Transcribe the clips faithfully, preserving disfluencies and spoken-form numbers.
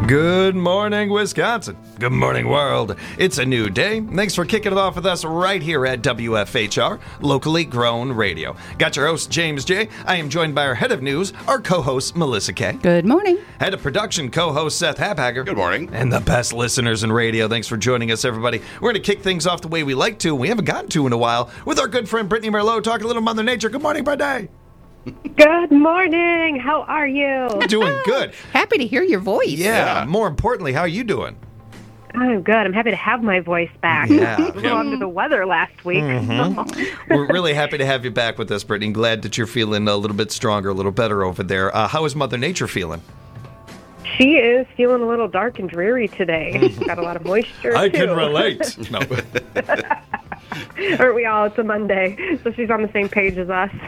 Good morning, Wisconsin. Good morning, world. It's a new day. Thanks for kicking it off with us right here at W F H R, locally grown radio. Got your host, James J. I am joined by our head of news, our co-host, Melissa K. Good morning. Head of production, co-host, Seth Hapager. Good morning. And the best listeners in radio. Thanks for joining us, everybody. We're going to kick things off the way we like to, we haven't gotten to in a while, with our good friend, Brittany Merlot, talking a little Mother Nature. Good morning, Brittany. Good morning. How are you? Doing good. Happy to hear your voice. Yeah. More importantly, how are you doing? I'm good. I'm happy to have my voice back. Yeah. I was a little under the weather last week. Mm-hmm. We're really happy to have you back with us, Brittany. Glad that you're feeling a little bit stronger, a little better over there. Uh, how is Mother Nature feeling? She is feeling a little dark and dreary today. She's got a lot of moisture, I too. can relate. No. Aren't we all? It's a Monday, so she's on the same page as us.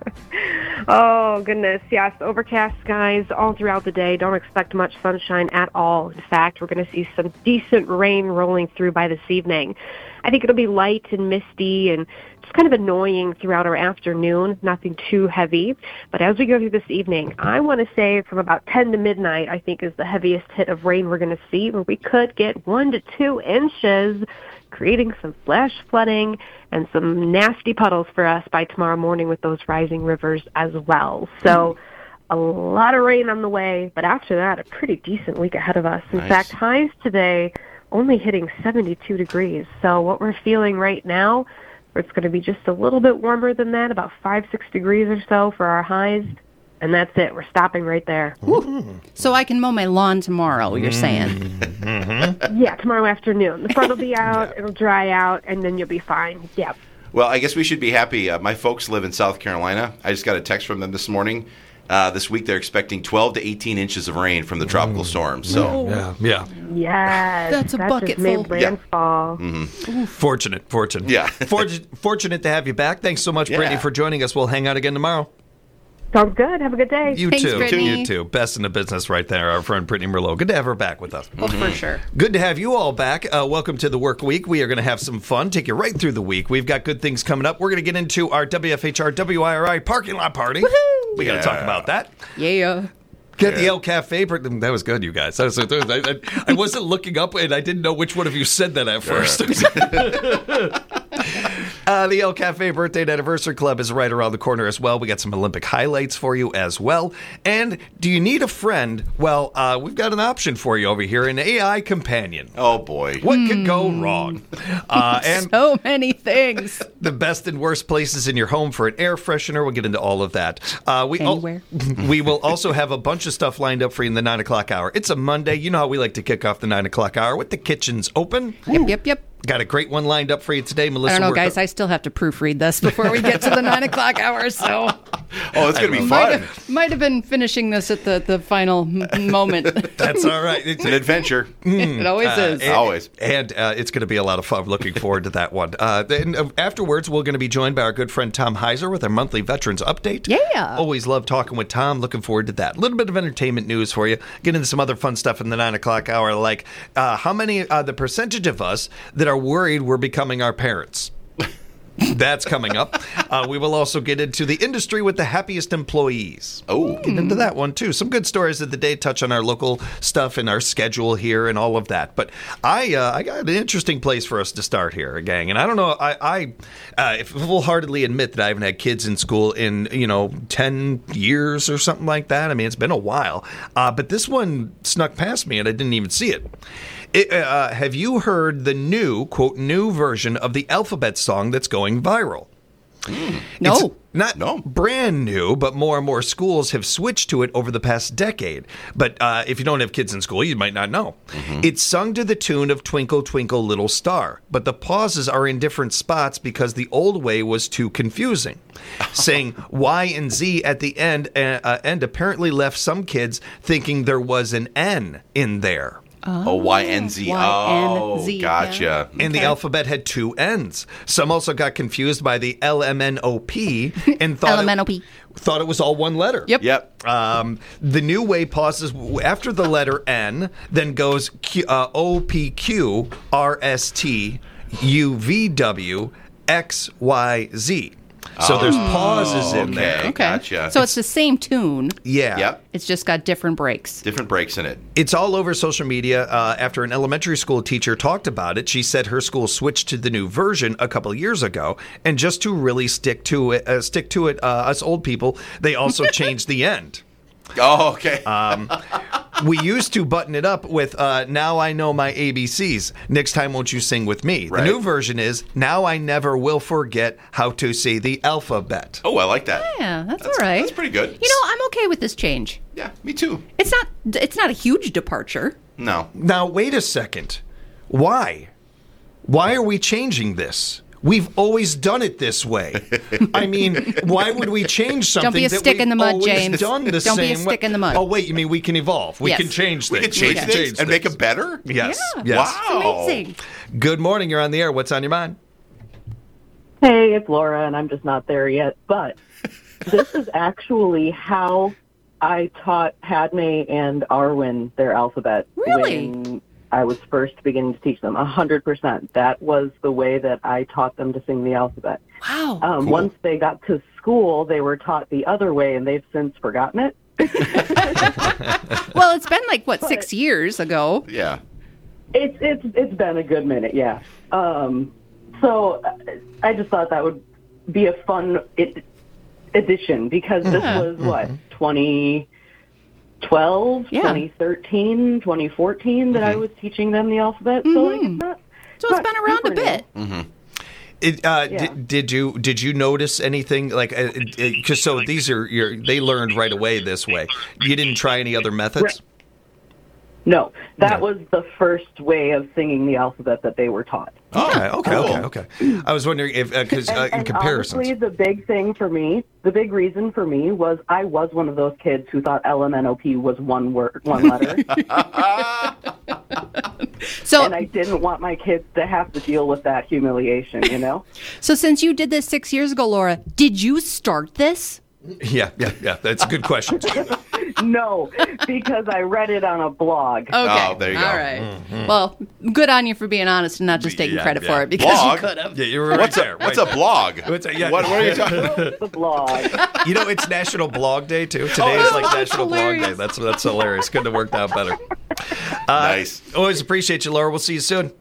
Oh, goodness. Yes, overcast skies all throughout the day. Don't expect much sunshine at all. In fact, we're going to see some decent rain rolling through by this evening. I think it'll be light and misty and just kind of annoying throughout our afternoon, nothing too heavy. But as we go through this evening, I want to say from about ten to midnight, I think is the heaviest hit of rain we're going to see, where we could get one to two inches, creating some flash flooding and some nasty puddles for us by tomorrow morning with those rising rivers as well. So a lot of rain on the way, but after that, a pretty decent week ahead of us. In Nice. fact, highs today only hitting seventy-two degrees. So what we're feeling right now, it's going to be just a little bit warmer than that, about five, six degrees or so for our highs. And that's it. We're stopping right there. So I can mow my lawn tomorrow, you're saying. Yeah, tomorrow afternoon. The front will be out, it'll dry out, and then you'll be fine. Yep. Well, I guess we should be happy. Uh, my folks live in South Carolina. I just got a text from them this morning. Uh, this week they're expecting twelve to eighteen inches of rain from the tropical storm. So Yeah, yeah. Yes. That's a that bucket just made full. Yeah. landfall. Fortunate, fortunate. Yeah. Fortunate, fortunate to have you back. Thanks so much, Yeah. Brittany, for joining us. We'll hang out again tomorrow. Sounds good. Have a good day. You Thanks, too. Brittany. You too. Best in the business right there, our friend Brittany Merlot. Good to have her back with us. Oh, for sure. Good to have you all back. Uh, welcome to the work week. We are going to have some fun, take you right through the week. We've got good things coming up. We're going to get into our W F H R W I R I parking lot party. We got to Yeah. talk about that. Yeah. Get the El Cafe. per- That was good, you guys. That was, I, I, I wasn't looking up, and I didn't know which one of you said that at first. Uh, the El Cafe Birthday and Anniversary Club is right around the corner as well. We got some Olympic highlights for you as well. And do you need a friend? Well, uh, we've got an option for you over here, an A I companion. oh boy. What could go wrong? Uh, and So many things. the best and worst places in your home for an air freshener. We'll get into all of that. Uh, we al- Anywhere. we will also have a bunch of stuff lined up for you in the nine o'clock hour. It's a Monday. You know how we like to kick off the nine o'clock hour with the kitchens open. Yep, yep, yep. Got a great one lined up for you today, Melissa. I don't know, we're- guys. I still have to proofread this before we get to the nine o'clock hour, so Oh, it's going to be might fun. have, might have been finishing this at the, the final m- moment. That's all right. It's an adventure. It always is. and, Always. And uh, it's going to be a lot of fun. Looking forward to that one. Uh, then uh, afterwards, we're going to be joined by our good friend Tom Heiser with our monthly Veterans Update. Yeah. Always love talking with Tom. Looking forward to that. A little bit of entertainment news for you. Get into some other fun stuff in the nine o'clock hour, like uh, how many, uh, the percentage of us that are worried we're becoming our parents. That's coming up. Uh, we will also get into the industry with the happiest employees. Oh. Get into that one, too. Some good stories of the day, touch on our local stuff and our schedule here and all of that. But I uh, I got an interesting place for us to start here, gang. And I don't know, I, I uh, full-heartedly admit that I haven't had kids in school in, you know, ten years or something like that. I mean, it's been a while. Uh, but this one snuck past me and I didn't even see it. It, uh, have you heard the new, quote, new version of the Alphabet song that's going viral? No. It's not No. brand new, but more and more schools have switched to it over the past decade. But uh, if you don't have kids in school, you might not know. It's sung to the tune of Twinkle, Twinkle, Little Star, but the pauses are in different spots because the old way was too confusing. Saying Y and Z at the end, uh, uh, end apparently left some kids thinking there was an N in there. Oh, Y N Z. Y N Oh, Z, gotcha. And the alphabet had two N's. Some also got confused by the L M N O P and thought L M N O P. It, thought it was all one letter. Yep. Yep. Um, the new way pauses after the letter N, then goes Q, uh, O P Q R S T U V W X Y Z. So there's pauses in okay. there. Okay. Gotcha. So it's the same tune. Yeah. Yep. It's just got different breaks. Different breaks in it. It's all over social media. Uh, after an elementary school teacher talked about it, she said her school switched to the new version a couple years ago, and just to really stick to it, uh, stick to it, uh, us old people, they also changed the end. Oh, okay. We used to button it up with uh, "Now I know my A B Cs. Next time, won't you sing with me?" Right. The new version is "Now I never will forget how to say the alphabet." oh, I like that. Yeah, that's, all right. That's pretty good. You know, I'm okay with this change. Yeah, me too. It's not. It's not a huge departure. No. Now, wait a second. Why? Why are we changing this? We've always done it this way. I mean, why would we change something Don't be a that stick we've in the mud, always James. done the Don't be same a stick way? in the mud. Oh, wait, you mean we can evolve? We Yes. can change We things. can change can things and make things. it better? Yes. Yeah. Yes. Wow. Amazing. Good morning. You're on the air. What's on your mind? Hey, it's Laura, and I'm just not there yet. But this is actually how I taught Padme and Arwen their alphabet Really? when I was first beginning to teach them. A hundred percent. That was the way that I taught them to sing the alphabet. Wow. Um, Cool. Once they got to school, they were taught the other way, and they've since forgotten it. Well, it's been like what six years ago. Yeah. It's it's it's been a good minute, yeah. Um, so uh, I just thought that would be a fun it, addition because this Yeah. was what twenty twelve, Yeah. twenty thirteen, twenty fourteen that I was teaching them the alphabet. So like, it's not, So it's not been around a super new. bit. It, uh, Yeah. did, did you did you notice anything like because so these are your they learned right away this way. You didn't try any other methods. Right. No, that No. was the first way of singing the alphabet that they were taught. Okay, okay, Cool. okay, okay. I was wondering if because uh, in and comparisons. honestly, the big thing for me, the big reason for me was I was one of those kids who thought L M N O P was one word, one letter. So, And I didn't want my kids to have to deal with that humiliation, you know? so since you did this six years ago, Laura, did you start this? Yeah, yeah, yeah. That's a good question. No, because I read it on a blog. Okay. Oh, there you go. All right. Well, good on you for being honest and not just taking Yeah, credit yeah. for it because Blog? you could have. Yeah, you were right What's there. a, what's right a blog? What's a- yeah. what, what are you talking about? The blog. You know, it's National Blog Day too. Today is like that's National Blog hilarious. Day. That's that's hilarious. Couldn't have worked out better. Uh, Nice. Always appreciate you, Laura. We'll see you soon.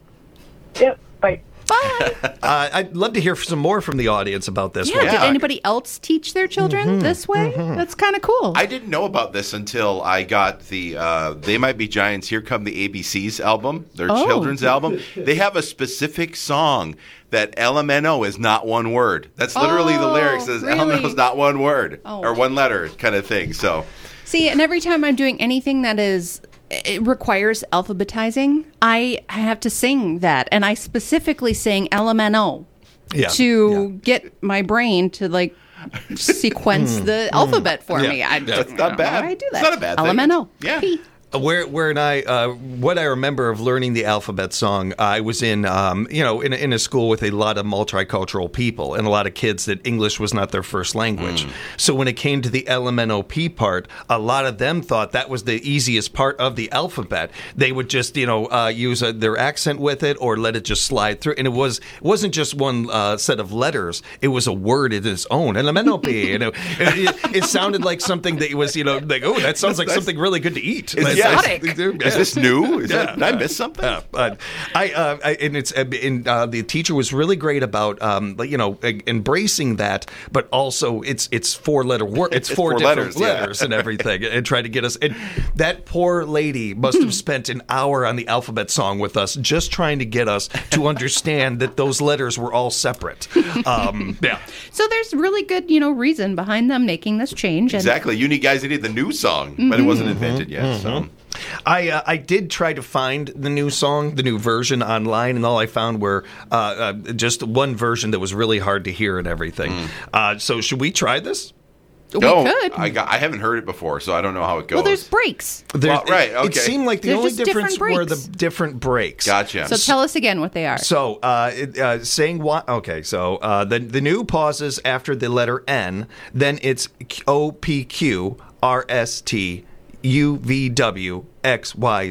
Yep, bye. Bye. Uh, I'd love to hear some more from the audience about this Yeah, one. did Yeah. anybody else teach their children this way? That's kind of cool. I didn't know about this until I got the uh, They Might Be Giants, Here Come the A B Cs album, their Oh. children's album. They have a specific song that L M N O is not one word. That's literally the Oh, lyrics. Says L M N O is really? not one word Oh. or one letter kind of thing. So See, and every time I'm doing anything that is it requires alphabetizing, I have to sing that, and I specifically sing L M N O Yeah. to get my brain to like sequence the alphabet for me. I, that's I not don't know bad. how I do that. It's not a bad thing. L M N O. Yeah. P. Where, where and I, uh, what I remember of learning the alphabet song, I was in, um, you know, in, a- in a school with a lot of multicultural people and a lot of kids that English was not their first language. So when it came to the L M N O P part, a lot of them thought that was the easiest part of the alphabet. They would just, you know, uh, use a, their accent with it or let it just slide through. And it was it wasn't just one uh, set of letters; it was a word in its own. L M N O P. You know, it, it, it sounded like something that was, you know, like, oh, that sounds like something really good to eat. Is- That's- yeah, Exotic. is this new? Is that, did I Yeah. miss something? Yeah, but I, uh, I and it's and uh, the teacher was really great about um, like, you know, e- embracing that, but also it's it's four letter word, it's, It's four, four different letters, yeah. letters and everything, and try to get us. And that poor lady must have spent an hour on the alphabet song with us, just trying to get us to understand that those letters were all separate. Um, yeah. So there's really good, you know, reason behind them making this change. And Exactly. You need guys that need the new song, but it wasn't invented yet. So I uh, I did try to find the new song, the new version online, and all I found were uh, uh, just one version that was really hard to hear and everything. Uh, so should we try this? we no, could. I got. I haven't heard it before, so I don't know how it goes. well, there's breaks. There's- Well, right, it- okay. It seemed like the They're only just different difference were the breaks. different breaks. Gotcha. So tell us again what they are. So, uh, it, uh, saying what? Okay, so uh, the the new pauses after the letter N, then it's O P Q R S T U V W X Y Z.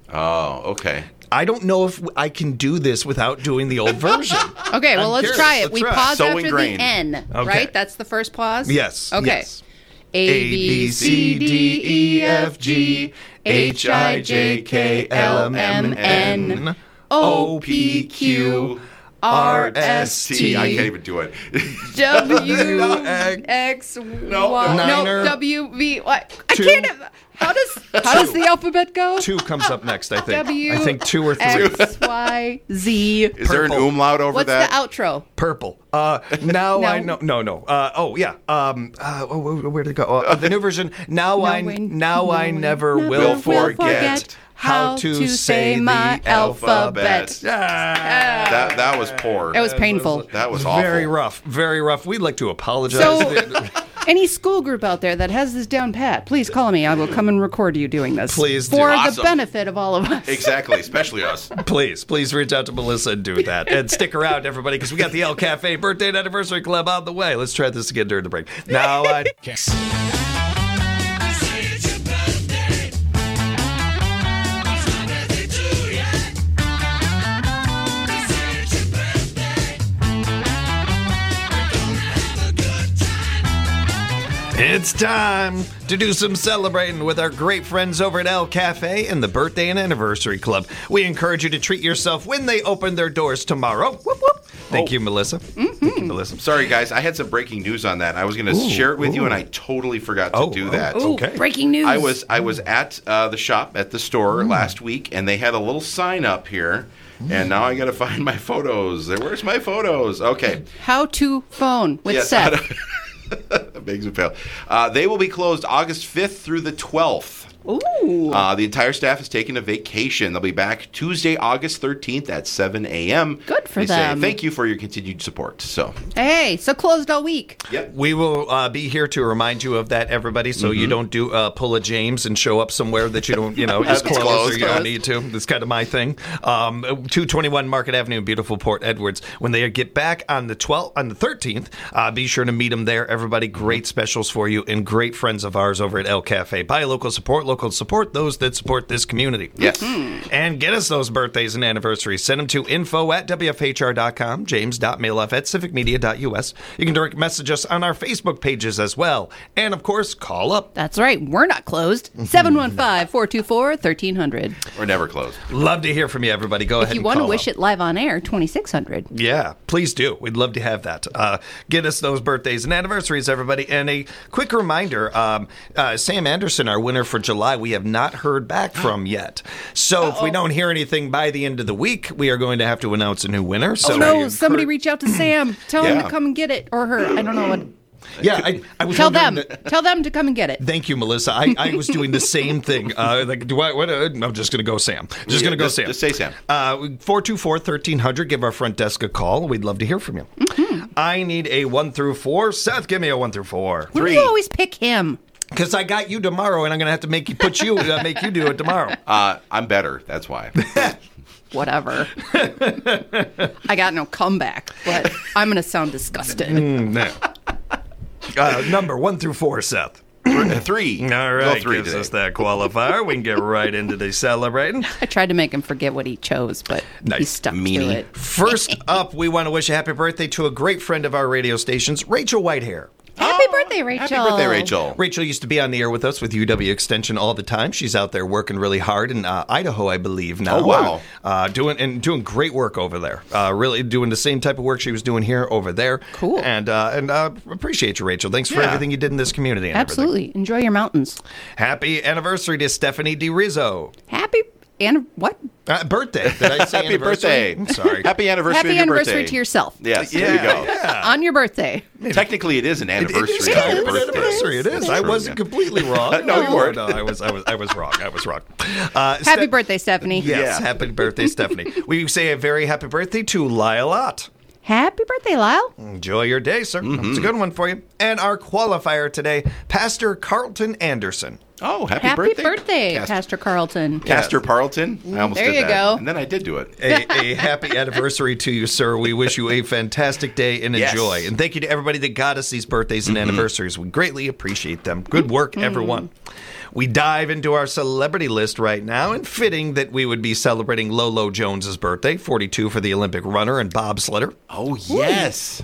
Oh, okay. I don't know if I can do this without doing the old version. Okay, well, I'm let's curious. try it. Let's we try. pause So after ingrained. the N, Okay. right? That's the first pause? Yes. Okay. Yes. A, B, C, D, E, F, G, H, I, J, K, L, M, N, O, P, Q, R, S, T. I can't even do it. W, X, Y, no, Niner. W, V, Y. I Two. can't have, how does, how does the alphabet go? Two comes up next, I think. W, I think two or three. X, Y, Z. Is there an Purple. umlaut over What's that? the outro? Purple. Uh, now No. I know. No, no. Uh, oh, yeah. Um, uh, oh, where- where'd it go? Uh, the new version. Now I, No, we- now no, I we never never will will forget, forget how to say my alphabet. Ah. That that was poor. It was painful. That was awful. Very rough. Very rough. We'd like to apologize. So, any school group out there that has this down pat, please call me. I will come and record you doing this. Please do. For the Awesome. benefit of all of us. Exactly, especially us. Please, please reach out to Melissa and do that. And stick around, everybody, because we got the El Cafe Birthday and Anniversary Club on the way. Let's try this again during the break. Now I... It's time to do some celebrating with our great friends over at El Cafe and the Birthday and Anniversary Club. We encourage you to treat yourself when they open their doors tomorrow. Whoop, whoop. Thank Oh. you, Melissa. Thank you, Melissa. Sorry, guys. I had some breaking news on that. I was going to share it with you, and I totally forgot to Oh, do oh. that. Ooh, Okay. breaking news. I was I was at uh, the shop at the store last week, and they had a little sign up here. And now I got to find my photos. Where's my photos? Okay. How to phone with Yes, Seth. how to- that makes me fail. Uh, they will be closed August fifth through the twelfth. Ooh. Uh, the entire staff is taking a vacation. They'll be back Tuesday, August thirteenth at seven a.m. Good for They say, them. thank you for your continued support. So, Hey, so closed all week. yep. We will uh, be here to remind you of that, everybody, so you don't do uh, pull a James and show up somewhere that you don't, you know, is It's closed, closed. or you don't need to. That's kind of my thing. Um, two twenty-one Market Avenue in beautiful Port Edwards. When they get back on the twelfth, on the thirteenth, uh, be sure to meet them there. Everybody, great specials for you and great friends of ours over at El Cafe. Buy local, support local, support those that support this community. Yes. And get us those birthdays and anniversaries. Send them to info at w f h r dot com, james.mailoff at civic media dot u s. You can direct message us on our Facebook pages as well. And, of course, call up. That's right. We're not closed. seven one five, four two four, one three zero zero. We're never closed. Love to hear from you, everybody. Go If ahead you and want to call wish up. it live on air, twenty-six hundred. Yeah, please do. We'd love to have that. Uh, get us those birthdays and anniversaries, everybody. And a quick reminder, um, uh, Sam Anderson, our winner for July, we have not heard back from yet. So if we don't hear anything by the end of the week, we are going to have to announce a new winner. So Oh, no. we Somebody encourage- reach out to Sam. Tell him Yeah. to come and get it. Or her. I don't know what. Yeah, I, I was Tell wondering them. that- Tell them to come and get it. Thank you, Melissa. I, I was doing the same thing. Uh, like, do I? What? Uh, I'm just going to go Sam. Just going to go Just- Sam. just say Sam. Uh, four two four, one three zero zero. Give our front desk a call. We'd love to hear from you. Mm-hmm. I need a one through four. Seth, give me a one through four. Why do Three. you always pick him? Because I got you tomorrow, and I'm going to have to make you put you uh, make you do it tomorrow. Uh, I'm better. That's why. Whatever. I got no comeback, but I'm going to sound disgusted. No. Uh, number one through four, Seth. Three. All Go right, three gives today. us that qualifier. We can get right into the celebrating. I tried to make him forget what he chose, but he Nice. stuck Meanie. to it. First up, we want to wish a happy birthday to a great friend of our radio stations, Rachel Whitehair. Happy birthday, Rachel. Happy birthday, Rachel. Rachel used to be on the air with us with U W Extension all the time. She's out there working really hard in uh, Idaho, I believe now. Oh, wow. Uh, doing and doing great work over there. Uh, really doing the same type of work she was doing here over there. Cool. And uh, and uh, appreciate you, Rachel. Thanks for Yeah. everything you did in this community. And everything. Absolutely. Enjoy your mountains. Happy anniversary to Stephanie DeRizzo. Happy and what? Uh, birthday. Did I say Happy anniversary? birthday. I'm sorry. Happy anniversary Happy of your anniversary birthday. to yourself. Yes, Yeah, there you go. yeah. On your birthday. Technically, it is an It anniversary is of kind your of an birthday. anniversary. It is. That's I true, wasn't yeah. completely wrong. No, you weren't. No, I was. I was. I was wrong. I was wrong. Uh, Happy Steph- birthday, Stephanie. Yes, Yeah. happy birthday, Stephanie. We say a very happy birthday to Lyle Ott. Happy birthday, Lyle. Enjoy your day, sir. Mm-hmm. That's a good one for you. And our qualifier today, Pastor Carlton Anderson. Oh, happy, Happy birthday, birthday, Cast- Pastor Carlton. Pastor Parleton. I almost There did you that. go. And then I did do it. A, a happy anniversary to you, sir. We wish you a fantastic day and Yes. enjoy. And thank you to everybody that got us these birthdays and anniversaries. We greatly appreciate them. Good work, everyone. we dive into our celebrity list right now, and fitting that we would be celebrating Lolo Jones's birthday, forty-two for the Olympic runner and bobsledder. Oh, yes.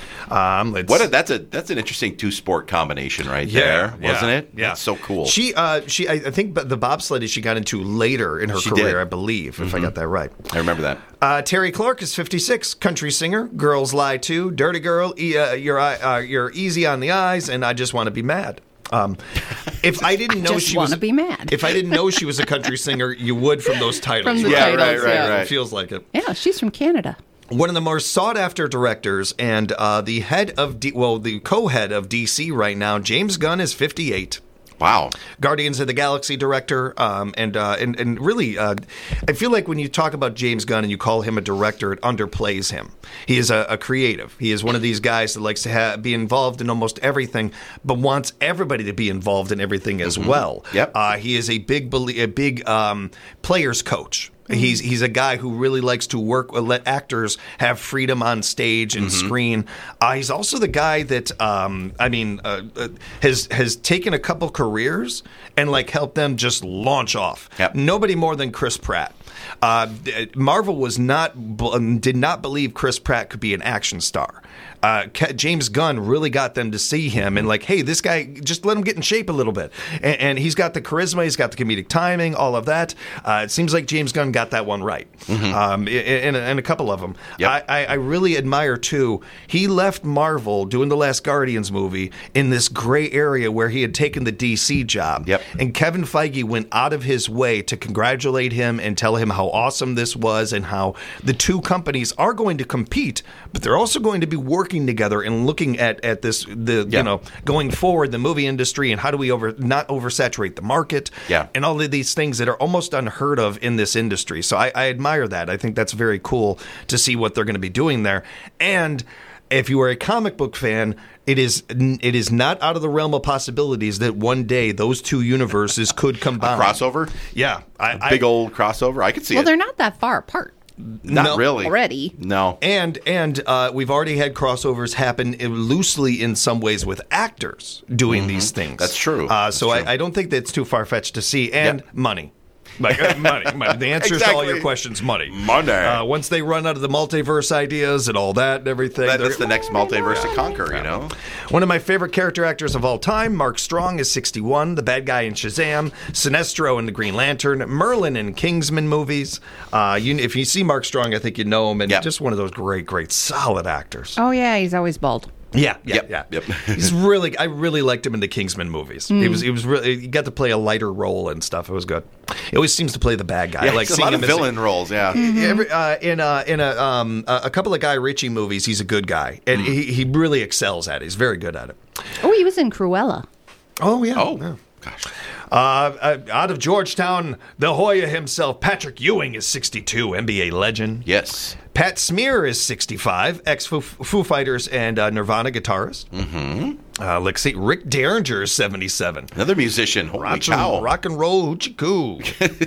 Um, let's, What a, that's a that's an interesting two sport combination right Yeah, there, yeah, wasn't it? yeah. That's so cool. She, uh, she, I, I think the bobsled she got into later in her She career, did. I believe, if I got that right. I remember that. Uh, Terry Clark is fifty-six, country singer, Girls Lie Too, Dirty Girl, e- uh, you're, uh, you're easy on the eyes, and I Just Want to Be Mad. Um, if I didn't know just she was, wanna be mad. If I didn't know she was a country singer, you would from those titles. From the Yeah, titles, right, right, yeah. right. It feels like it. Yeah, she's from Canada. One of the more sought-after directors and uh, the head of, D- well, the co-head of D C right now, James Gunn, is fifty-eight. Wow. Guardians of the Galaxy director, um, and, uh, and and really, uh, I feel like when you talk about James Gunn and you call him a director, it underplays him. He is a, a creative. He is one of these guys that likes to ha- be involved in almost everything, but wants everybody to be involved in everything as well. Yep. Uh, he is a big, belie- a big um, players coach. He's he's a guy who really likes to work, let actors have freedom on stage and screen. Uh, he's also the guy that um, I mean uh, uh, has has taken a couple careers and like helped them just launch off. Yep. Nobody more than Chris Pratt. Uh, Marvel was not did not believe Chris Pratt could be an action star. Uh, James Gunn really got them to see him and like, hey, this guy, just let him get in shape a little bit. And, and he's got the charisma, he's got the comedic timing, all of that. Uh, it seems like James Gunn got that one right. Mm-hmm. Um, and, and a couple of them. Yep. I, I really admire, too, he left Marvel doing the last Guardians movie in this gray area where he had taken the D C job. Yep. And Kevin Feige went out of his way to congratulate him and tell him how awesome this was and how the two companies are going to compete, but they're also going to be working together and looking at, at this, the Yeah. you know, going forward, the movie industry and how do we over not oversaturate the market Yeah. and all of these things that are almost unheard of in this industry. So I, I admire that. I think that's very cool to see what they're going to be doing there. And if you are a comic book fan, it is it is not out of the realm of possibilities that one day those two universes could combine. Crossover? Yeah. I, Big I, old crossover? I could see Well, it. they're not that far apart Not No. really. already. No. And and uh, we've already had crossovers happen loosely in some ways with actors doing these things. That's true. Uh, so That's true. I, I don't think that's too far fetched to see. And Yep. money. Like uh, money, money. The answer to all Exactly. your questions, money. Money. Uh, once they run out of the multiverse ideas and all that and everything, That, they're- that's the next multiverse to conquer, you know? One of my favorite character actors of all time, Mark Strong, is sixty-one, the bad guy in Shazam, Sinestro in the Green Lantern, Merlin in Kingsman movies. Uh, you, if you see Mark Strong, I think you know him, and Yep. just one of those great, great, solid actors. Oh, yeah, he's always bald. Yeah, yeah, Yep, yeah. yep. He's really, I really liked him in the Kingsman movies. He was, he was really, he got to play a lighter role and stuff. It was good. He always seems to play the bad guy. Yeah, I like it's a seeing lot him of as a- villain roles, yeah. Every, uh, in a in a um a, a couple of Guy Ritchie movies, he's a good guy, and he, he really excels at it. He's very good at it. Oh, he was in Cruella. Oh yeah. Oh, yeah. gosh. Uh, uh, out of Georgetown, the Hoya himself, Patrick Ewing, is sixty-two, N B A legend. Yes. Pat Smear is sixty-five, ex-Foo Foo Fighters and uh, Nirvana guitarist. Mm-hmm. Uh, let's see, Rick Derringer is seventy-seven. Another musician. Holy Rock, cow. rock and roll hoochie coo.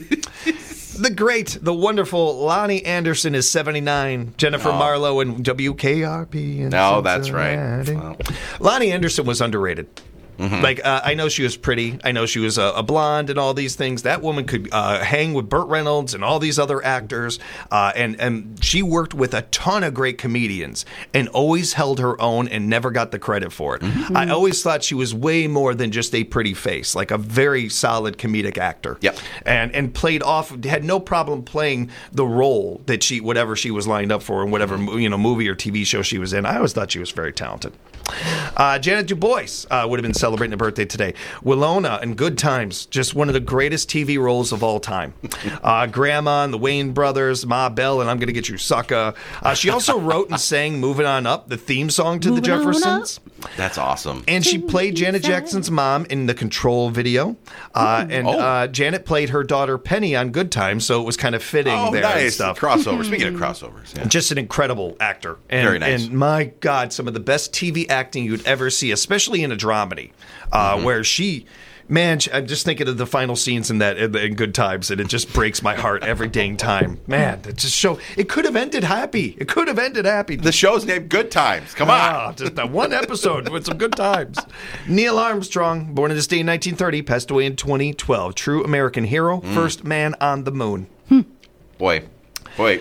The great, the wonderful Lonnie Anderson is seventy-nine. Jennifer Oh. Marlowe and W K R P. in Oh, that's right. Cincinnati. Wow. Lonnie Anderson was underrated. Mm-hmm. Like, uh, I know she was pretty. I know she was a, a blonde and all these things. That woman could uh, hang with Burt Reynolds and all these other actors. Uh, and, and she worked with a ton of great comedians and always held her own and never got the credit for it. Mm-hmm. I always thought she was way more than just a pretty face, like a very solid comedic actor. Yep. And, and played off, had no problem playing the role that she, whatever she was lined up for and whatever you know movie or T V show she was in. I always thought she was very talented. Uh, Janet Du Bois uh, would have been celebrating a birthday today. Willona in Good Times, just one of the greatest T V roles of all time. Uh, Grandma and the Wayne Brothers, Ma Bell, and I'm Gonna Get You Sucker. Uh, she also wrote and sang "Moving On Up," the theme song to Moving the On Jeffersons. That's awesome. And she played Janet Jackson's mom in the Control video. Uh, and Oh. uh, Janet played her daughter Penny on Good Times, so it was kind of fitting Oh, there and nice. stuff. Crossover. Speaking of crossovers, yeah. Just an incredible actor. And, Very nice. And my God, some of the best T V acting you'd ever see, especially in a dramedy, uh, Mm-hmm. where she Man, I'm just thinking of the final scenes in that in, in Good Times, and it just breaks my heart every dang time. Man, it just show it could have ended happy. It could have ended happy. The show's named Good Times. Come on. Ah, just that one episode with some good times. Neil Armstrong, born in this day in nineteen thirty, passed away in twenty twelve. True American hero, mm. first man on the moon. Hmm. Boy, boy.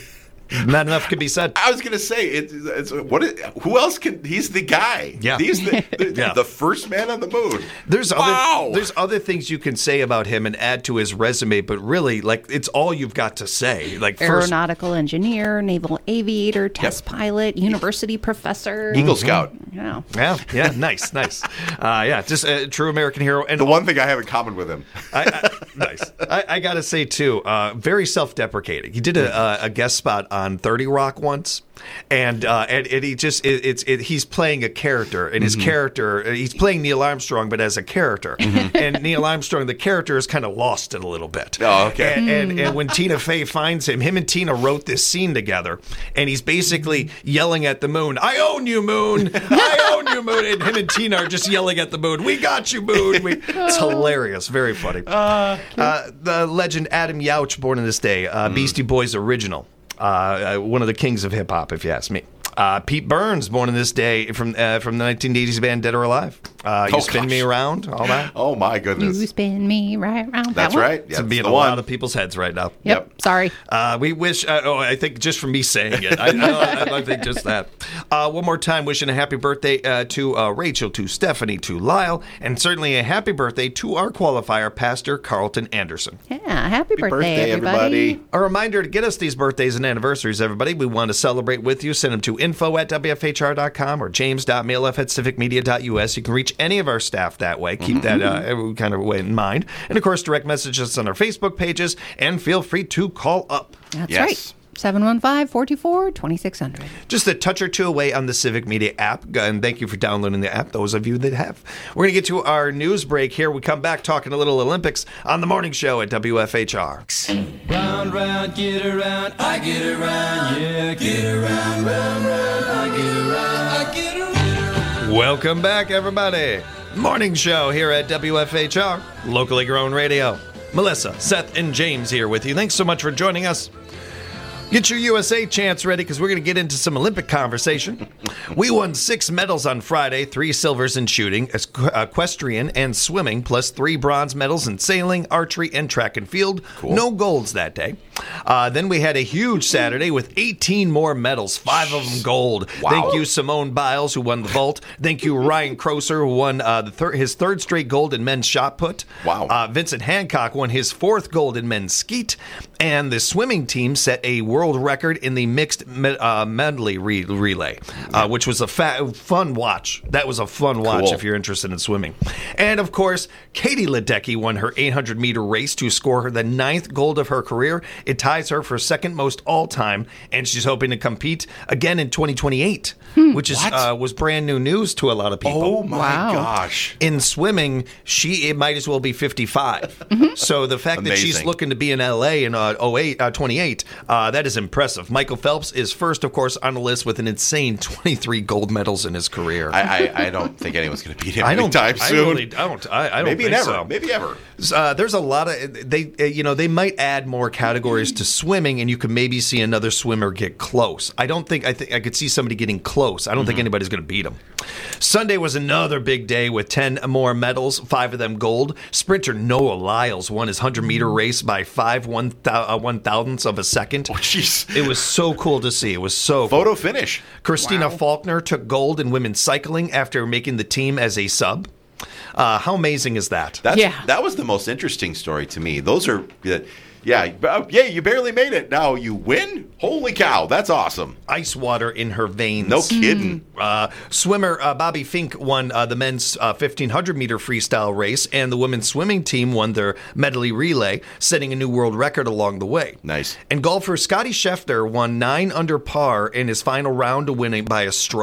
Not enough can be said. I was going to say, it, it's, what? Is, who else can? He's the guy. Yeah. He's the, the, yeah. the first man on the moon. There's wow. other there's other things you can say about him and add to his resume, but really, like, it's all you've got to say. Like first, aeronautical engineer, naval aviator, test yep. pilot, university professor, Eagle mm-hmm. Scout. Yeah, yeah, yeah, nice, nice. Uh, yeah, just a true American hero. And the one thing I have in common with him. I, I, nice. I, I got to say too, uh, very self-deprecating. He did a, a guest spot on thirty Rock once, and uh, and, and he just it, it's it, he's playing a character, and his mm-hmm. character he's playing Neil Armstrong, but as a character, mm-hmm. and Neil Armstrong, the character, is kind of lost it a little bit. Oh, okay. And, and, and when Tina Fey finds him, him and Tina wrote this scene together, and he's basically yelling at the moon, "I own you, moon! I own you, moon!" And him and Tina are just yelling at the moon, "We got you, moon!" We, it's hilarious, very funny. Uh, uh, the legend Adam Yauch, born in this day, uh, mm. Beastie Boys original. Uh, uh, one of the kings of hip hop, if you ask me. Uh, Pete Burns, born in this day from uh, from the nineteen eighties band Dead or Alive. Uh, you oh, spin gosh. me around, all that. Oh my goodness! You spin me right around. That's that right. It's yep, being a one. lot of people's heads right now. Yep. yep. Sorry. Uh, we wish. Uh, oh, I think just from me saying it, I, I, I think just that. Uh, one more time, wishing a happy birthday uh, to uh, Rachel, to Stephanie, to Lyle, and certainly a happy birthday to our qualifier, Pastor Carlton Anderson. Yeah, happy, happy birthday, birthday everybody. everybody! A reminder to get us these birthdays and anniversaries, everybody. We want to celebrate with you. Send them to info at w f h r dot com or james dot mailf at civic media dot u s. You can reach any of our staff that way. Keep mm-hmm. that uh, kind of way in mind. And, of course, direct message us on our Facebook pages, and feel free to call up. That's yes. right. seven one five, four two four, two six zero zero. Just a touch or two away on the Civic Media app. And thank you for downloading the app, those of you that have. We're going to get to our news break here. We come back talking a little Olympics on the morning show at W F H R. Round, round, get around, I get around, yeah, get around, round, round, I get around, I get around. Welcome back, everybody. Morning show here at W F H R, locally grown radio. Melissa, Seth, and James here with you. Thanks so much for joining us. Get your U S A chants ready, because we're going to get into some Olympic conversation. We won six medals on Friday, three silvers in shooting, equestrian, and swimming, plus three bronze medals in sailing, archery, and track and field. Cool. No golds that day. Uh, then we had a huge Saturday with eighteen more medals, five of them gold. Wow. Thank you, Simone Biles, who won the vault. Thank you, Ryan Croser, who won uh, the thir- his third straight gold in men's shot put. Wow. Uh, Vincent Hancock won his fourth gold in men's skeet. And the swimming team set a world record in the mixed me- uh, medley re- relay, uh, which was a fa- fun watch. That was a fun watch cool. if you're interested in swimming. And, of course, Katie Ledecky won her eight hundred meter race to score her the ninth gold of her career. It ties her for second most all-time, and she's hoping to compete again in twenty twenty-eight, hmm. which is uh, was brand new news to a lot of people. Oh, my wow. gosh. In swimming, she it might as well be fifty-five. Mm-hmm. So the fact Amazing. that she's looking to be in L A in uh, oh eight, uh, twenty-eight, uh, that is impressive. Michael Phelps is first, of course, on the list with an insane twenty-three gold medals in his career. I, I, I don't think anyone's going to beat him I don't, anytime I soon. really don't. I, I don't Maybe think never. so. Maybe ever. Uh, there's a lot of they, uh, you know, they might add more categories to swimming, and you could maybe see another swimmer get close. I don't think I think I could see somebody getting close. I don't mm-hmm. think anybody's going to beat them. Sunday was another big day with ten more medals, five of them gold. Sprinter Noah Lyles won his hundred meter race by five one thou- uh, one thousandths of a second. Oh, jeez! It was so cool to see. It was so photo cool. finish. Christina wow. Faulkner took gold in women's cycling after making the team as a sub. Uh, how amazing is that? That's, yeah. That was the most interesting story to me. Those are, uh, yeah, uh, yeah, you barely made it. Now you win? Holy cow, that's awesome. Ice water in her veins. No kidding. Uh, swimmer uh, Bobby Fink won uh, the men's uh, fifteen hundred meter freestyle race, and the women's swimming team won their medley relay, setting a new world record along the way. Nice. And golfer Scotty Scheffler won nine under par in his final round to win by a stroke.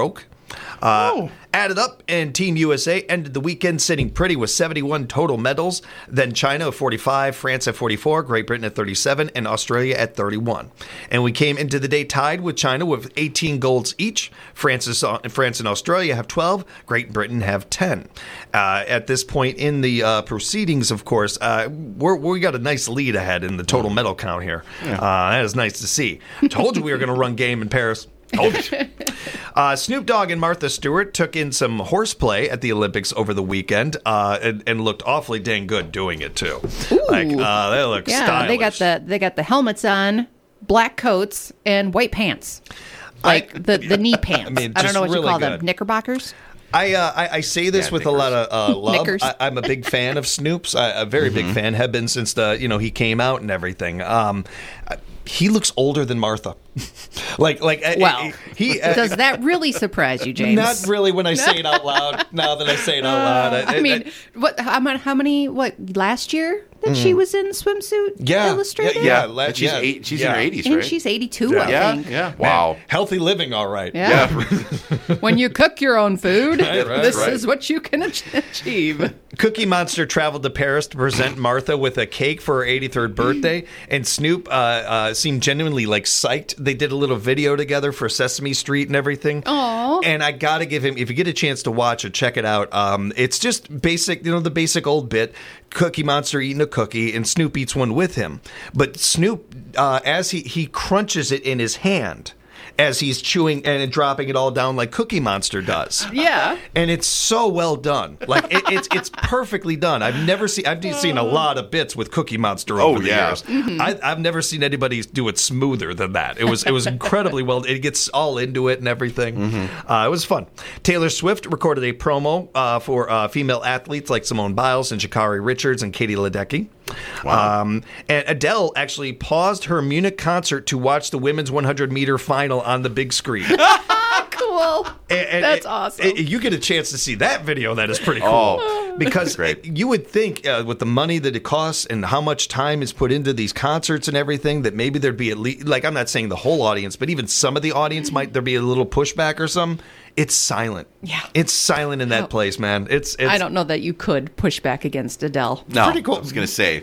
Uh, Oh. Added up, and Team U S A ended the weekend sitting pretty with seventy-one total medals. Then China at forty-five, France at forty-four, Great Britain at thirty-seven, and Australia at thirty-one. And we came into the day tied with China with eighteen golds each. France, is, France and Australia have twelve. Great Britain have ten. Uh, at this point in the uh, proceedings, of course, uh, we're, we got a nice lead ahead in the total medal count here. Uh, that is nice to see. Told you we were going to run game in Paris. Told you. Uh, Snoop Dogg and Martha Stewart took in some horseplay at the Olympics over the weekend uh, and, and looked awfully dang good doing it too. Ooh. Like uh, they look Yeah, stylish. they got the they got the helmets on, black coats, and white pants, like I- the the knee pants. I, mean, don't just know what really you call good. them, knickerbockers. I, uh, I I say this Yeah, with a lot of uh, love. Knickers. I, I'm a big fan of Snoop's. I, a very big fan. Have been since the you know he came out and everything. Um, I- he looks older than Martha. like like uh, Well, he uh, does that really surprise you, James? not really when I say it out loud. Now that I say it out loud, I mean, what? How many? How many? What? Last year that she was in swimsuit yeah, illustrated. yeah, Yeah, let- and she's yeah, eight, she's yeah. in her eighties, And right? she's eighty-two, Yeah. I yeah, think. yeah. Wow. healthy living, all right. Yeah. Yeah. When you cook your own food, Right, right, this right. is what you can ach- achieve. Cookie Monster traveled to Paris to present Martha with a cake for her eighty-third birthday, and Snoop uh, uh, seemed genuinely like psyched. They did a little video together for Sesame Street and everything. Aw. And I gotta give him, if you get a chance to watch it, check it out. Um, it's just basic, you know, the basic old bit. Cookie Monster eating a cookie, and Snoop eats one with him. But Snoop, uh, as he he crunches it in his hand, as he's chewing and dropping it all down like Cookie Monster does. Yeah. And it's so well done. Like it, it's it's perfectly done. I've never seen I've seen a lot of bits with Cookie Monster over Oh, the yeah. years. I, I've never seen anybody do it smoother than that. It was it was incredibly well. It gets all into it and everything. Uh, it was fun. Taylor Swift recorded a promo uh, for uh, female athletes like Simone Biles and Sha'Carri Richards and Katie Ledecky. Wow. Um, and Adele actually paused her Munich concert to watch the women's one hundred meter final on the big screen. Cool. And- and That's it- awesome. it- you get a chance to see that video. That is pretty cool. Oh, because great. you would think uh, with the money that it costs and how much time is put into these concerts and everything that maybe there'd be at least, like I'm not saying the whole audience, but even some of the audience might there be a little pushback or something. It's silent. Yeah. It's silent in that Oh. place, man. It's, it's I don't know that you could push back against Adele. No, Pretty cool. I was going to say.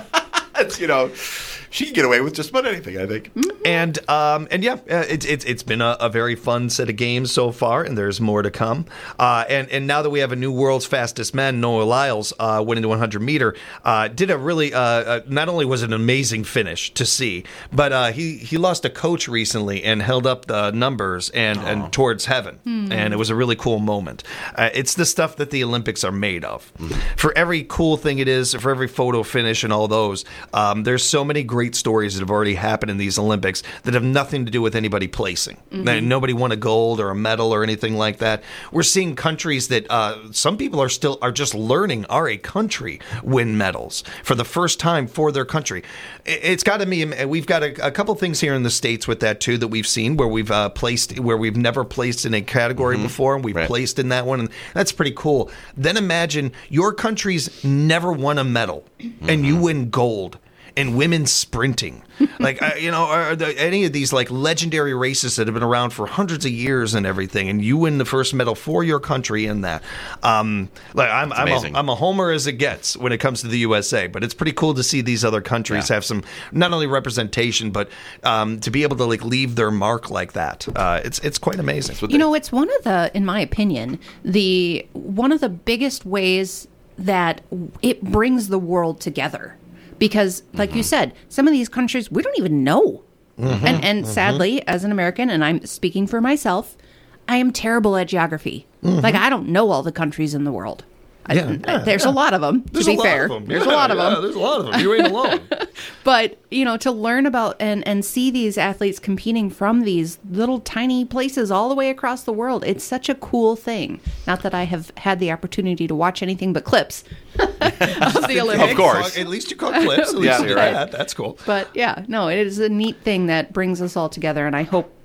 It's, you know, she can get away with just about anything, I think. And um, and yeah, uh, it's it's it's been a, a very fun set of games so far, and there's more to come. Uh, and and now that we have a new world's fastest man, Noah Lyles, uh, winning the one hundred meter, uh, did a really uh, uh, not only was it an amazing finish to see, but uh, he he lost a coach recently and held up the numbers and and towards heaven, and it was a really cool moment. Uh, it's the stuff that the Olympics are made of. For every cool thing it is, for every photo finish and all those, um, there's so many great stories that have already happened in these Olympics that have nothing to do with anybody placing. And nobody won a gold or a medal or anything like that. We're seeing countries that uh, some people are still are just learning are a country win medals for the first time for their country. I- It's got to be. We've got a, a couple things here in the States with that too that we've seen where we've uh, placed where we've never placed in a category before, and we've Right. placed in that one, and that's pretty cool. Then imagine your country's never won a medal, and you win gold in women's sprinting. Like, uh, you know, are there any of these like legendary races that have been around for hundreds of years and everything, and you win the first medal for your country in that. Um, like, I'm I'm a, amazing. I'm a homer as it gets when it comes to the U S A, but it's pretty cool to see these other countries Yeah. have some not only representation, but um, to be able to like leave their mark like that. Uh, it's it's quite amazing. What You they- know, it's one of the, in my opinion, the one of the biggest ways that it brings the world together. Because, like you said, some of these countries we don't even know. And and sadly, as an American, and I'm speaking for myself, I am terrible at geography. Like, I don't know all the countries in the world. I- Yeah, yeah, there's yeah. a lot of them, to There's be a lot fair. of them. There's Yeah, a lot of yeah, them. There's a lot of them. You ain't alone. But, you know, to learn about and, and see these athletes competing from these little tiny places all the way across the world, it's such a cool thing. Not that I have had the opportunity to watch anything but clips of the Olympics. Of course. At least you caught clips. At least Yeah, you did you're right. that. That's cool. But yeah, no, it is a neat thing that brings us all together, and I hope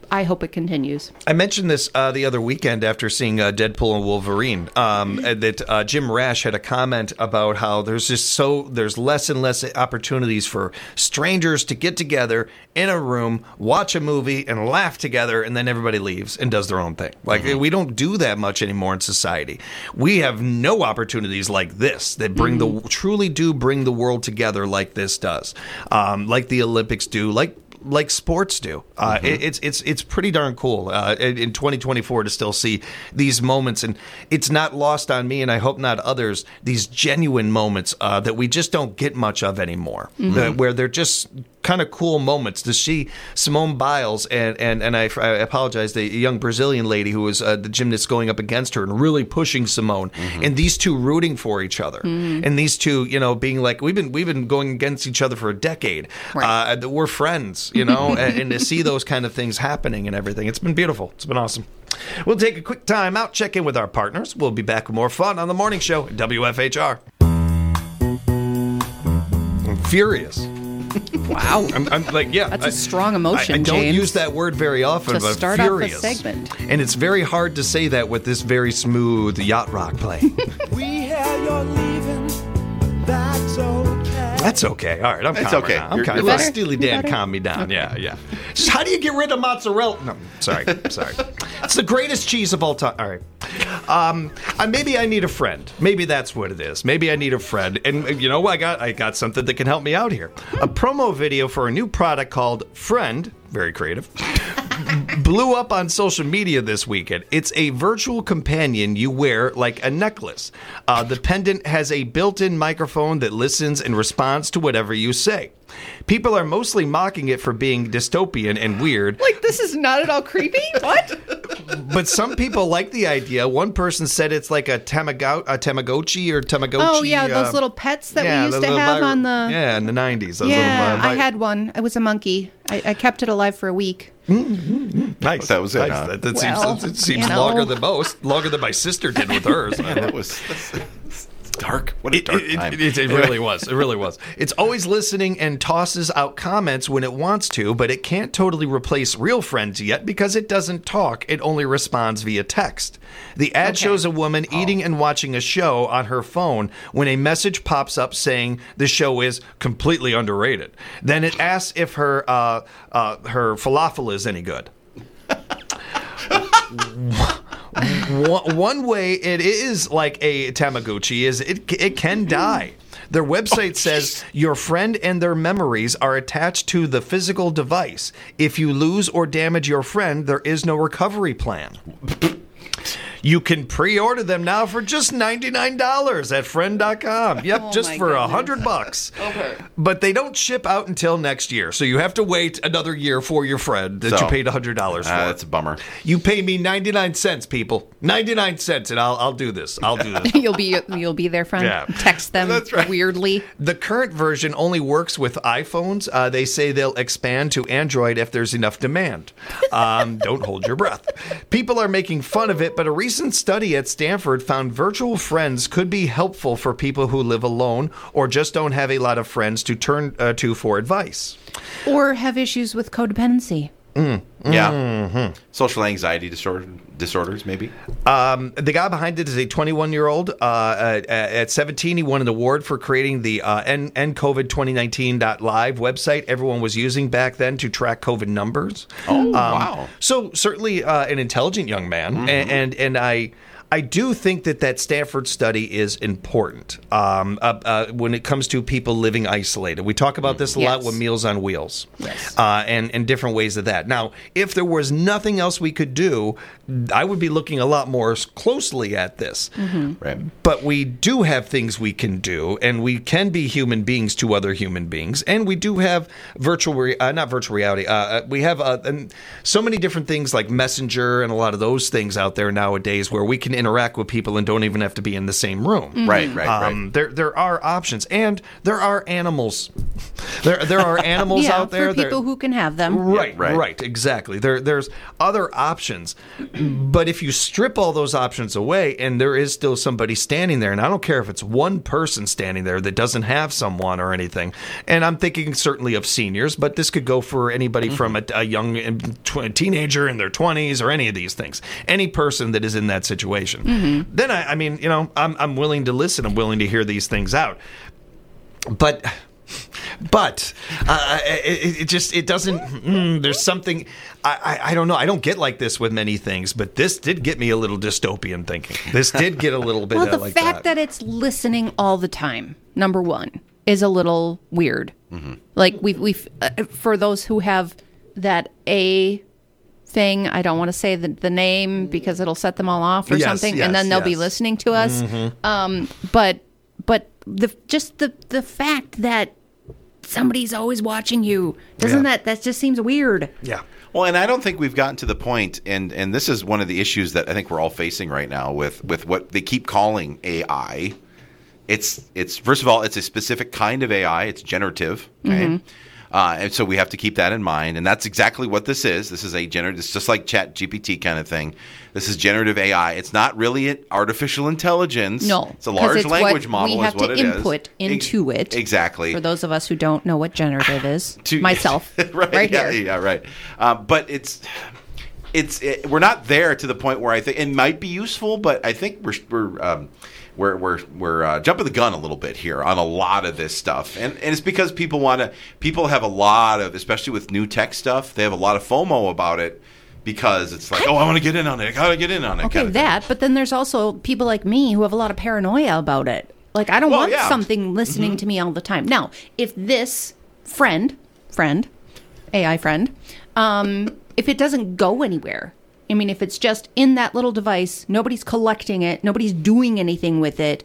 I hope it continues. I mentioned this uh, the other weekend after seeing uh, Deadpool and Wolverine. Um, that uh, Jim Rash had a comment about how there's just so there's less and less opportunities for strangers to get together in a room, watch a movie, and laugh together, and then everybody leaves and does their own thing. Like mm-hmm. we don't do that much anymore in society. We have no opportunities like this that bring mm-hmm. the truly do bring the world together like this does, um, like the Olympics do, like. like sports do. Uh, mm-hmm. it, it's it's it's pretty darn cool uh, in, in twenty twenty-four to still see these moments, and it's not lost on me, and I hope not others, these genuine moments uh, that we just don't get much of anymore, mm-hmm. the, where they're just kind of cool moments to see Simone Biles and and and I, I apologize, the young Brazilian lady who was uh, the gymnast going up against her and really pushing Simone, mm-hmm. and these two rooting for each other, mm-hmm. and these two, you know, being like we've been we've been going against each other for a decade, right. uh, we're friends, you know, and, and to see those kind of things happening and everything, it's been beautiful. It's been awesome. We'll take a quick time out, check in with our partners. We'll be back with more fun on the morning show at W F H R. I'm furious. Wow. I'm, I'm like, yeah. That's a strong emotion, I, I don't James. use that word very often, to but start furious. Off the segment. And it's very hard to say that with this very smooth yacht rock playing. We hear you're leaving. That's okay. That's okay. All right, I'm It's calmer okay. now. I'm You're- calm. you're Let better? Steely You Dan better? calm me down. Yeah, yeah. Just how do you get rid of mozzarella? No, sorry, sorry. It's the greatest cheese of all time. All right. Um, uh, maybe I need a friend. Maybe that's what it is. Maybe I need a friend. And uh, you know, I got I got something that can help me out here. A promo video for a new product called Friend. Very creative. Blew up on social media this weekend. It's a virtual companion you wear like a necklace. Uh, the pendant has a built-in microphone that listens and responds to whatever you say. People are mostly mocking it for being dystopian and weird, Like, this is not at all creepy? What? but some people like the idea. One person said it's like a, tamago- a Tamagotchi or Tamagotchi. Oh, yeah, those uh, little pets that yeah, we used the to little have vi- on the... Yeah, in the nineties. Those Yeah, little, uh, I vi- had one. It was a monkey. I, I kept it alive for a week. Nice. That was it, Nice. huh? That, that Well, seems, it seems you know. longer than most. Longer than my sister did with hers. Man, that was that's dark. What a It, dark it, time. it, it, it really was. It really was. It's always listening and tosses out comments when it wants to, but it can't totally replace real friends yet because it doesn't talk. It only responds via text. The ad Okay. shows a woman eating and watching a show on her phone when a message pops up saying the show is completely underrated. Then it asks if her uh, uh, her falafel is any good. One one way it is like a Tamagotchi is it it can die. Their website says your friend and their memories are attached to the physical device. If you lose or damage your friend, there is no recovery plan. You can pre-order them now for just ninety-nine dollars at friend dot com. Yep, Oh just my for a goodness. hundred bucks. Okay. But they don't ship out until next year, so you have to wait another year for your friend that So, you paid a hundred dollars for. Uh, that's a bummer. You pay me ninety-nine cents, people. ninety-nine cents, and I'll I'll do this. I'll do this. You'll be you'll be their friend. Yeah. Text them That's right. weirdly. The current version only works with iPhones. Uh, they say they'll expand to Android if there's enough demand. Um, don't hold your breath. People are making fun of it, but a recent study at Stanford found virtual friends could be helpful for people who live alone or just don't have a lot of friends to turn uh, to for advice. Or have issues with codependency. Yeah. Mm-hmm. Social anxiety disorder, disorders, maybe. Um, the guy behind it is a twenty-one-year-old. Uh, at, at seventeen, he won an award for creating the uh, N- nCovid twenty nineteen dot live website everyone was using back then to track COVID numbers. Oh, wow. So certainly uh, an intelligent young man, Mm-hmm. and, and and I. I do think that that Stanford study is important um, uh, uh, when it comes to people living isolated. We talk about this a lot Yes. with Meals on Wheels, Yes. uh, and and different ways of that. Now, if there was nothing else we could do, I would be looking a lot more closely at this. Right. But we do have things we can do, and we can be human beings to other human beings, and we do have virtual, re- uh, not virtual reality. Uh, uh, we have uh, and so many different things like Messenger and a lot of those things out there nowadays, where we can interact with people and don't even have to be in the same room. Mm-hmm. Right, right, Um, right. there there are options, and there are animals. There there are animals yeah, out there. for people There- who can have them. Right, Right. right, exactly. There, there's other options, but if you strip all those options away, and there is still somebody standing there, and I don't care if it's one person standing there that doesn't have someone or anything, and I'm thinking certainly of seniors, but this could go for anybody from a, a young tw- teenager in their twenties or any of these things, any person that is in that situation. Then I, I mean, you know, I'm I'm willing to listen. I'm willing to hear these things out, but. But uh, it, it just it doesn't. Mm, there's something I, I I don't know. I don't get like this with many things, but this did get me a little dystopian thinking. This did get a little bit Well, uh, the like fact that. it's listening all the time, number one, is a little weird. Like we've we've uh, for those who have that A thing, I don't want to say the, the name because it'll set them all off or Yes, something, yes, and then they'll be yes. listening to us. Um, but but the just the the fact that somebody's always watching you doesn't Yeah. that that just seems weird. Yeah. Well, and I don't think we've gotten to the point, and and this is one of the issues that I think we're all facing right now with with what they keep calling A I. It's it's first of all, it's a specific kind of A I. It's generative, okay? Uh, and so we have to keep that in mind, and that's exactly what this is. This is a generative. It's just like Chat G P T kind of thing. This is generative A I. It's not really an artificial intelligence. No, it's a 'cause large it's what language model. we have is what to it is. input into Ex- it. Exactly. For those of us who don't know what generative is, To- myself, right, right yeah, here. yeah, right. Uh, but it's it's it, we're not there to the point where I think it might be useful, but I think we're we're um, we're we're, we're uh, jumping the gun a little bit here on a lot of this stuff, and and it's because people want to. People have a lot of, especially with new tech stuff, they have a lot of FOMO about it because it's like, oh, I want to get in on it. I gotta get in on it. Okay, kind of thing. that. But then there's also people like me who have a lot of paranoia about it. Like, I don't Well, want yeah. something listening to me all the time. Now, if this friend, friend, A I friend, um, if it doesn't go anywhere, I mean, if it's just in that little device, nobody's collecting it, nobody's doing anything with it,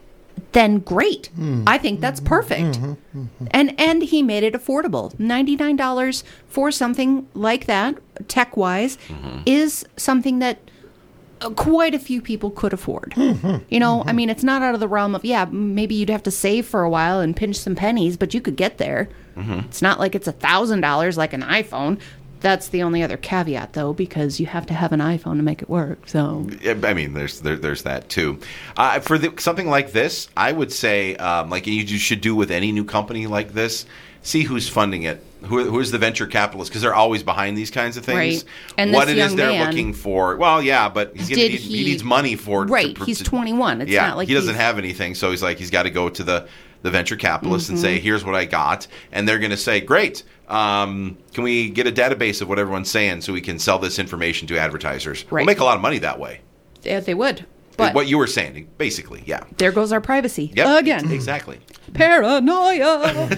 then great. I think that's perfect. And and he made it affordable. ninety-nine dollars for something like that, tech-wise, is something that uh, quite a few people could afford. You know, I mean, it's not out of the realm of, yeah, maybe you'd have to save for a while and pinch some pennies, but you could get there. It's not like it's one thousand dollars like an iPhone. That's the only other caveat, though, because you have to have an iPhone to make it work. So Yeah, I mean, there's there, there's that too. Uh, for the, something like this, I would say, um, like you, you should do with any new company like this, see who's funding it, who who's the venture capitalist, because they're always behind these kinds of things. Right. And what this it is young they're man- looking for. Well, yeah, but he's gonna Did need, he, he- needs money for it. Right, to- he's to- twenty-one. It's yeah, not like he doesn't he's- have anything, so he's like he's got to go to the the venture capitalist and Mm-hmm. say, here's what I got, and they're going to say, great. Um, can we get a database of what everyone's saying so we can sell this information to advertisers? We'll Right. make a lot of money that way. yeah, they would. But What you were saying, basically, yeah. there goes our privacy. Yep, Again. exactly. Paranoia.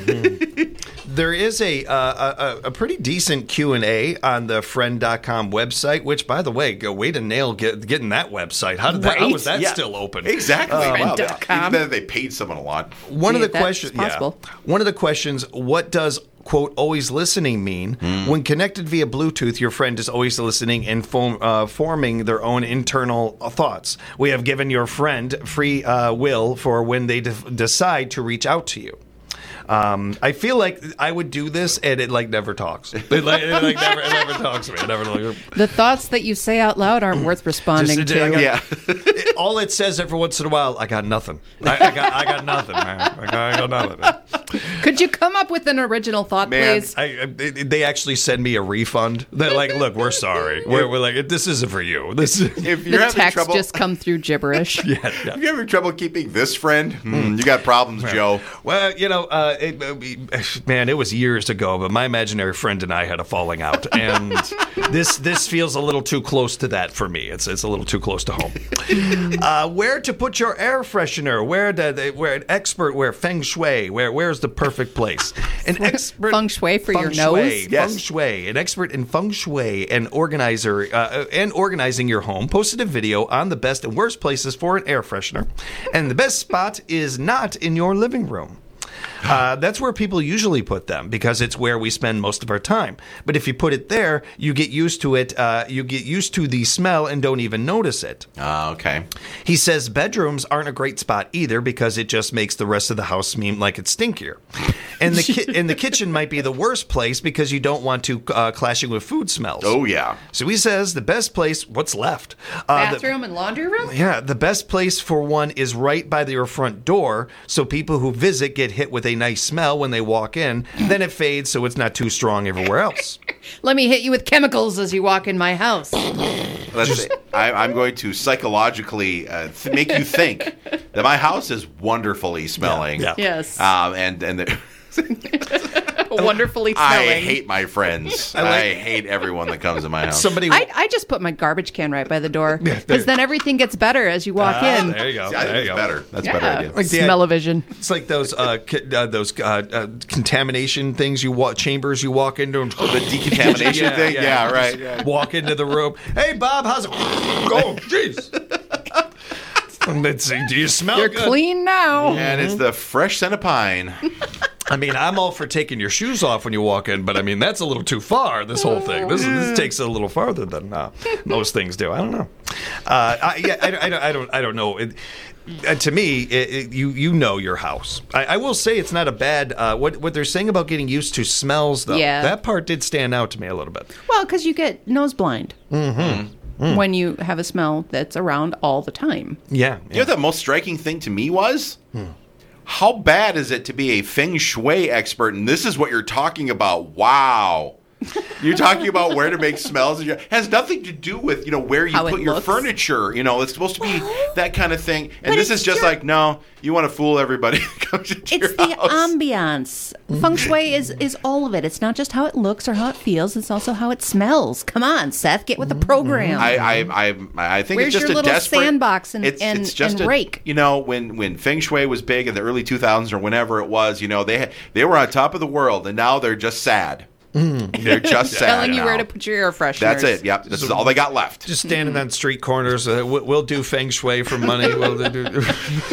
There is a, uh, a a pretty decent Q and A on the friend dot com website, which, by the way, go way to nail get, getting that website. How did that? How Right? was that Yeah. still open? Exactly. wow, friend yeah. dot com. Even though they paid someone a lot. One of Yeah, the that's questions. possible. Yeah. One of the questions. What does quote always listening mean? When connected via Bluetooth, your friend is always listening and form, uh, forming their own internal thoughts. We have given your friend free uh, will for when they de- decide to reach out to you. Um, I feel like I would do this, and it like never talks. It like, it, like never, it never talks to me. It never. Like, The thoughts that you say out loud aren't worth responding Just- to. I got- Yeah. it- all it says every once in a while, I got nothing. I, I got, I got nothing, man. I got, I got nothing. Could you come up with an original thought, Man, please? I, I, they actually send me a refund. They're like, "Look, we're sorry. We're, we're like, this isn't for you. This is." If The you're having text trouble, just come through gibberish. Yeah, yeah. if you're having trouble keeping this friend, hmm, you got problems, Joe. Well, you know, uh, it, it- man, it was years ago, but my imaginary friend and I had a falling out, and this this feels a little too close to that for me. It's it's a little too close to home. Uh, where to put your air freshener? Where to, where an expert? Where feng shui? Where where's the perfect place? An expert Feng shui for your feng nose? shui, Yes. Feng shui, an expert in feng shui and organizer uh, and organizing your home, posted a video on the best and worst places for an air freshener, and the best spot is not in your living room. Uh, that's where people usually put them because it's where we spend most of our time. But if you put it there, you get used to it. Uh, you get used to the smell and don't even notice it. Uh, okay. He says bedrooms aren't a great spot either because it just makes the rest of the house seem like it's stinkier. And the ki- and the kitchen might be the worst place because you don't want to uh, clashing with food smells. Oh, yeah. So he says the best place, what's left? Uh, the- Bathroom and laundry room? Yeah, the best place for one is right by your front door, so people who visit get hit with a nice smell when they walk in. Then it fades, so it's not too strong everywhere else. Let me hit you with chemicals as you walk in my house. Let's I, I'm going to psychologically uh, th- make you think that my house is wonderfully smelling. Yeah, Yes. Um, and and the, Wonderfully I smelling. hate my friends. I, like- hate everyone that comes to my house. Somebody. I, I just put my garbage can right by the door there- because then everything gets better as you walk Ah, in. there you go. See, I there think you it's go. better. That's a Yeah. better idea. Like the- Smell-o-vision. It's like those uh, ki- uh, those uh, uh, contamination things you walk chambers you walk into. And, The decontamination thing? Yeah, right. Just Walk into the room. Hey, Bob, how's it? Oh, jeez. Let's see. Do you smell You're good? clean now. And it's the fresh scent of pine. I mean, I'm all for taking your shoes off when you walk in, but I mean that's a little too far. This whole thing. This, this takes it a little farther than uh, most things do. I don't know. Uh, I, yeah, I, I, don't- I don't. I don't know. It, uh, to me, it, it, you you know your house. I, I will say it's not a bad. Uh, what what they're saying about getting used to smells, though. Yeah. That part did stand out to me a little bit. Well, because you get nose blind mm-hmm. when you have a smell that's around all the time. Yeah. You know what the most striking thing to me was? How bad is it to be a feng shui expert? And this is what you're talking about. Wow. You're talking about where to make smells. And it has nothing to do with, you know, where you How it put your looks. furniture. You know, it's supposed to be that kind of thing. And but this it's is just your- like, no, you want to fool everybody that comes into your It's the house. ambiance. Feng shui is, is all of it. It's not just how it looks or how it feels. It's also how it smells. Come on, Seth, get with the program. I, I, I, I think Where's it's just your a little desperate sandbox and- it's, and- it's just and a, rake? You know, when when feng shui was big in the early two thousands or whenever it was, you know, they had, they were on top of the world, and now they're just sad. They're just sad. Telling you now. where to put your air fresheners. That's it. Yep, this is all they got left. Just standing on street corners. Uh, we- we'll do feng shui for money. We'll do.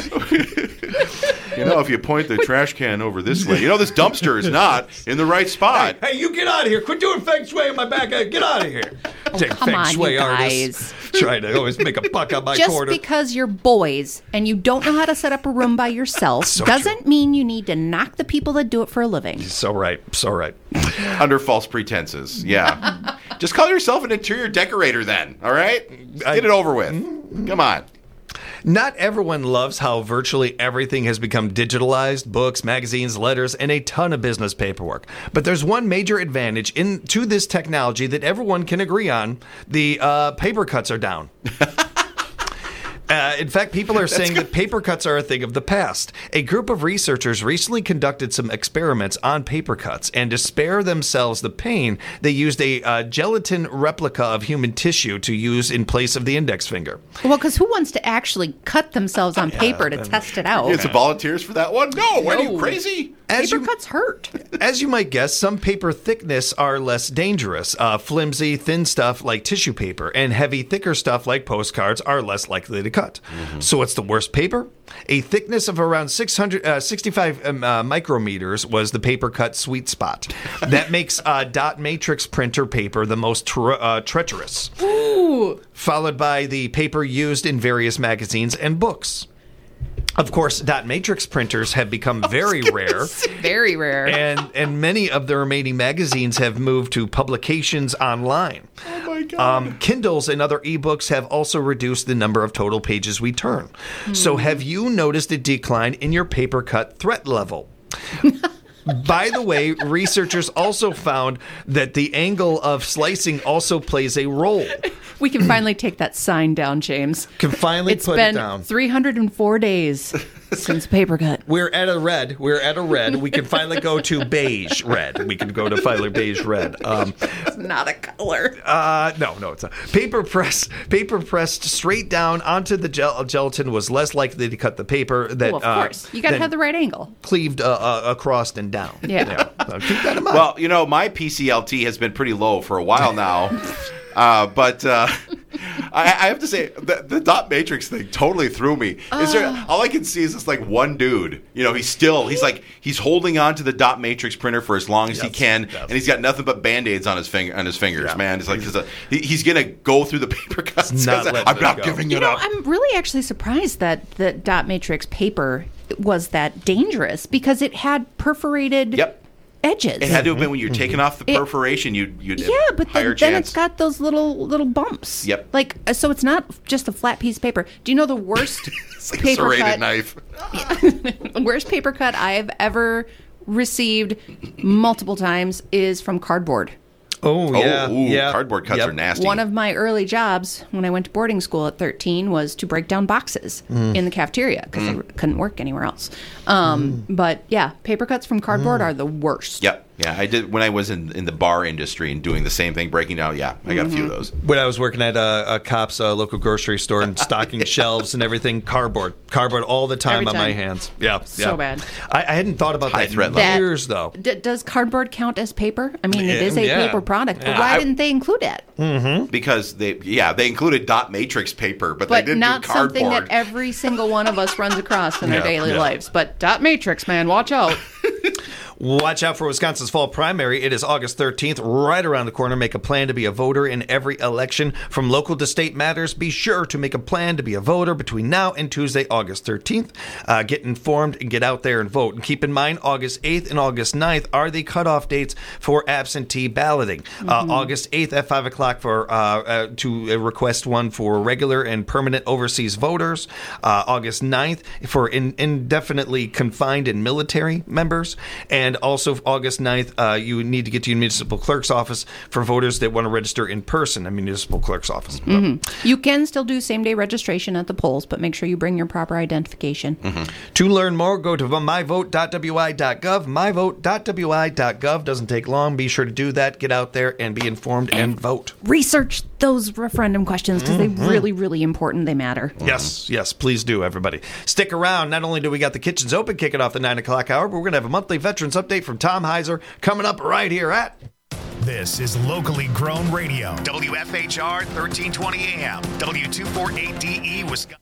You know, if you point the trash can over this way, you know, this dumpster is not in the right spot. Hey, you get out of here! Quit doing feng shui in my back. Uh, Get out of here! Take come on, you artists trying to always make a buck on my Just quarter. because you're boys and you don't know how to set up a room by yourself So doesn't mean you need to knock the people that do it for a living. So right, so right. Under false pretenses. Yeah. Just call yourself an interior decorator then, all right? Get it over with. Come on. Not everyone loves how virtually everything has become digitalized: books, magazines, letters, and a ton of business paperwork. But there's one major advantage in to this technology that everyone can agree on: the uh, paper cuts are down. Uh, in fact, people are saying that paper cuts are a thing of the past. A group of researchers recently conducted some experiments on paper cuts, and to spare themselves the pain, they used a uh, gelatin replica of human tissue to use in place of the index finger. Well, because who wants to actually cut themselves on paper to test it out? You had some volunteers for that one? No. What are you No. crazy? As Paper you, cuts hurt. as you might guess, some paper thickness are less dangerous. Uh, flimsy, thin stuff like tissue paper and heavy, thicker stuff like postcards are less likely to cut. Mm-hmm. So what's the worst paper? A thickness of around six hundred, uh, sixty-five um, uh, micrometers was the paper cut sweet spot. That makes uh, dot matrix printer paper the most tre- uh, treacherous. Ooh. Followed by the paper used in various magazines and books. Of course, dot matrix printers have become very rare. Very rare. And and many of the remaining magazines have moved to publications online. Oh, my God. Um, Kindles and other ebooks have also reduced the number of total pages we turn. So have you noticed a decline in your paper cut threat level? By the way, researchers also found that the angle of slicing also plays a role. We can finally take that sign down, James. Can finally It's put been it down. three hundred four days since paper cut. We're at a red. We're at a red. We can finally go to beige red. We can go to finally beige red. Um, It's not a color. Uh, no, no, it's not. Paper press, paper pressed straight down onto the gel- gelatin was less likely to cut the paper that Well, of uh, course. You got to than have the right angle. cleaved uh, uh, across and down. Yeah. So keep that in mind. Well, you know, my P C L T has been pretty low for a while now. uh, but uh, I, I have to say, the, the dot matrix thing totally threw me. Is there, all I can see is this like one dude. You know, he's still, he's like, he's holding on to the dot matrix printer for as long as Yes, he can, yes. and he's got nothing but band-aids on his finger, on his fingers, Yeah. man. It's like, he's, a, he, he's going to go through the paper cuts. not letting I'm it not go. giving You it know, up. I'm really actually surprised that the dot matrix paper was that dangerous because it had perforated Yep. edges. It had to have been when you're taking off the It- perforation, you'd, you'd yeah, but higher then, then chance. it's got those little little bumps. Yep. Like uh, so, it's not just a flat piece of paper. Do you know the worst It's like a paper serrated cut? knife. The worst paper cut I've ever received multiple times is from cardboard. Oh, yeah. Oh, ooh, yeah. cardboard cuts Yep. are nasty. One of my early jobs when I went to boarding school at thirteen was to break down boxes in the cafeteria because I couldn't work anywhere else. Um, But yeah, paper cuts from cardboard are the worst. Yep. Yeah, I did when I was in, in the bar industry and doing the same thing, breaking down. Yeah, I got a few of those. When I was working at a, a cop's uh, local grocery store and stocking shelves and everything, cardboard, cardboard all the time Every on my time. hands. Yeah, So yeah. bad. I, I hadn't thought about High that threat in level. years, though. D- does cardboard count as paper? I mean, it is a Yeah. paper product, but Yeah, why I- didn't they include it? Because they, yeah, they included dot matrix paper, but, they But didn't not do cardboard. something that every single one of us runs across in Yeah, our daily yeah. lives. But dot matrix, man, watch out. Watch out for Wisconsin's fall primary. It is August thirteenth, right around the corner. Make a plan to be a voter in every election. From local to state matters, be sure to make a plan to be a voter between now and Tuesday, August thirteenth. Uh, get informed and get out there and vote. And keep in mind, August eighth and August ninth are the cutoff dates for absentee balloting. Uh, August eighth at five o'clock for uh, uh, to uh, request one for regular and permanent overseas voters. Uh, August ninth for in, indefinitely confined and military members. And also August ninth, uh, you need to get to your municipal clerk's office for voters that want to register in person, a municipal clerk's office. You can still do same day registration at the polls, but make sure you bring your proper identification. To learn more, go to my vote dot w i dot gov. my vote dot w i dot gov doesn't take long. Be sure to do that. Get out there and be informed and vote. Research those referendum questions because they're really, really important. They matter. Yes, yes, please do, everybody. Stick around. Not only do we got the kitchens open kicking off the nine o'clock hour, but we're going to have a monthly veterans update from Tom Heiser coming up right here at... This is locally grown radio. W F H R thirteen twenty A M. W two forty-eight D E Wisconsin.